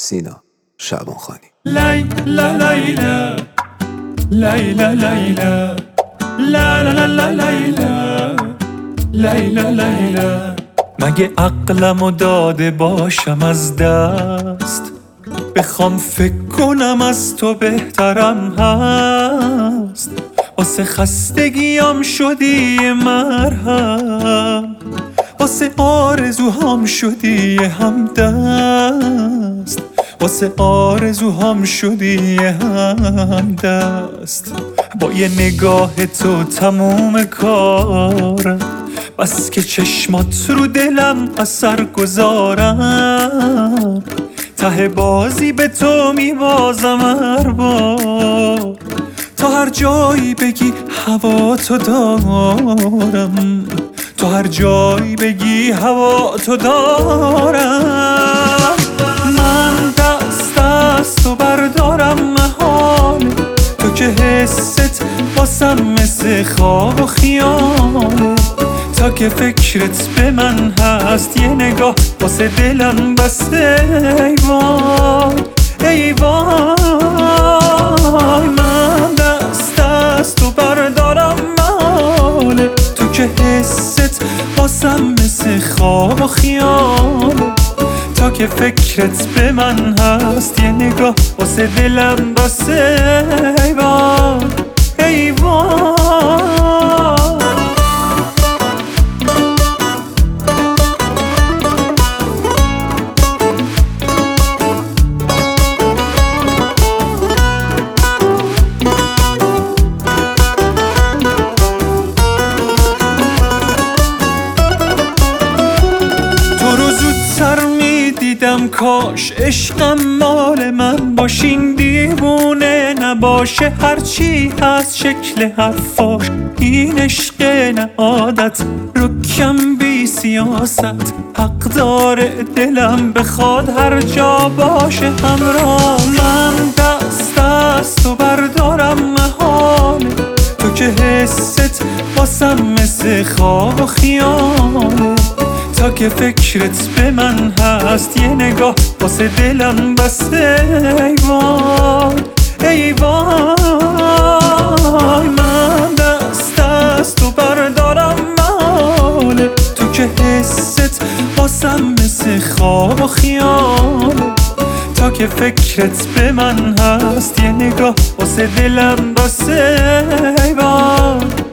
سینا شعبانخانی. لیلا لیلا لیلا لیلا لا لا لا لیلا لیلا لیلا. مگه عقلمو داده باشم از دست، بخوام فکر کنم از تو بهترم هست. واسه خستگیام شدی مرهم، واسه آرزوهام شدی همدست، واسه آرزوهام شدی همدست. با یه نگاه تو تموم کارم، بس که چشمات رو دلم اثر گذارم. ته بازی به تو میبازم هر بار، تا هر جایی بگی هوا تو دارم، تو هر جایی بگی هوا تو دارم. من دست از تو بردارم محاله، تو که حست واسم مثل خواب و خیاله. تا که فکرت به من هست یه نگاه واسه دلم بسته. ای وای ای وای، من دست از تو بردارم محاله، تو که حست واسم مثل خواب و خیاله. تا که فکرت به من هست یه نگاه واسه دلم بسته. ای وای ای وای. دیدم کاش عشقم مال من باشین، دیوونه نباشه هرچی هست شکل حرفاش. این عشق نه عادت رکم بی سیاست، حق داره دلم بخواد هر جا باشه همراه. من دست از تو بردارم محاله، تو که حست واسم مثل خواب و خیاله. تا که فکرت به من هست یه نگاه واسه دلم بسته. ای وای ای وای، من دست از تو بردارم محاله، تو که حست واسم مثل خواب و خیاله. تا که فکرت به من هست یه نگاه واسه دلم بسته. ای وای